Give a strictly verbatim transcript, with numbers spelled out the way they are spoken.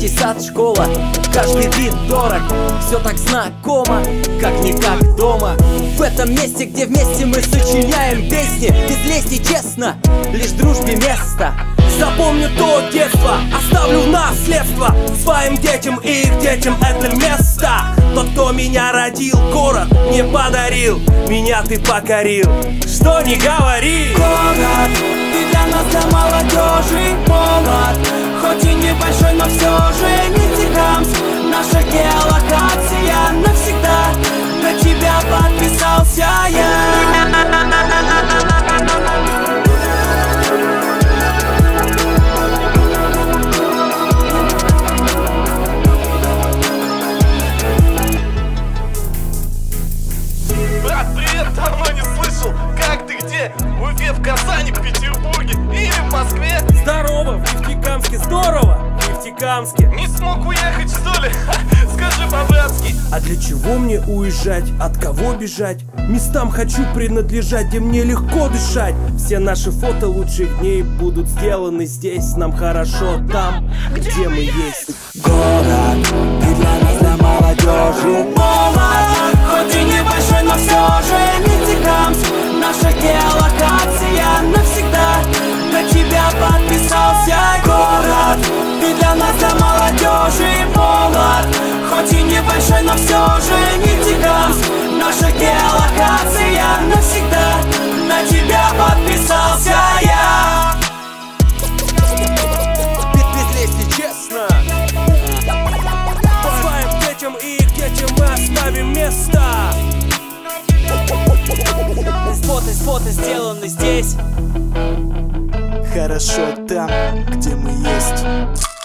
Детский сад, школа, каждый вид дорог. Все так знакомо, как-никак дома. В этом месте, где вместе мы сочиняем песни, без лести, честно, лишь дружбе место. Запомню то детство, оставлю в наследство своим детям и их детям это место. Тот, кто меня родил, город не подарил, меня ты покорил. Что не говори. Город, ты для нас, для молодежи молод, хоть и небольшой, но все же Нефтекамск, наша геолокация навсегда. На тебя подписался я. Брат, привет, давно не слышал. Как ты, где? В Уфе, в Казани, в Петербурге или в Москве? Здорово, в Нефтекамске, здорово, в Нефтекамске. Не смог уехать, что ли? Скажи по-братски. А для чего мне уезжать? От кого бежать? Местам хочу принадлежать, где мне легко дышать. Все наши фото лучших дней будут сделаны здесь. Нам хорошо там, где мы есть. Город, ты для нас, для молодежи молод, хоть и небольшой, но все же Нефтекамск, наша геолокация навсегда. На тебя подписался город, ты для нас, для молодежи молод, хоть и небольшой, но все же Нефтекамск, наша геолокация навсегда. На тебя подписался я. Без лести, честно. По своим детям и их детям мы оставим место. Фото, фото сделаны здесь. Хорошо там, где мы есть.